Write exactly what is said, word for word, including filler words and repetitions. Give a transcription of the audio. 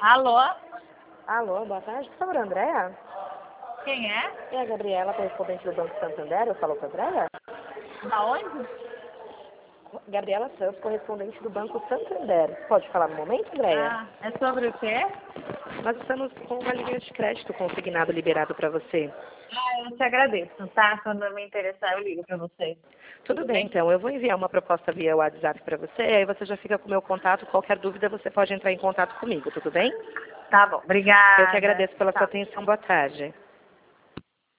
Alô? Alô, boa tarde. Por favor, Andréa? Quem é? É a Gabriela, correspondente do Banco Santander. Eu falo com a Andréa? Da onde? Gabriela Santos, correspondente do Banco Santander. Pode falar no momento, Andréa? Ah, é sobre o quê? Nós estamos com uma linha de crédito consignado liberado para você. Ah, eu te agradeço, tá? Quando eu me interessar, eu ligo pra você. Tudo, Tudo bem, bem, então. Eu vou enviar uma proposta via WhatsApp para você, aí você já fica com o meu contato. Qualquer dúvida, você pode entrar em contato comigo, tudo bem? Tá bom, obrigada. Eu te agradeço pela Tá. sua atenção. Boa tarde.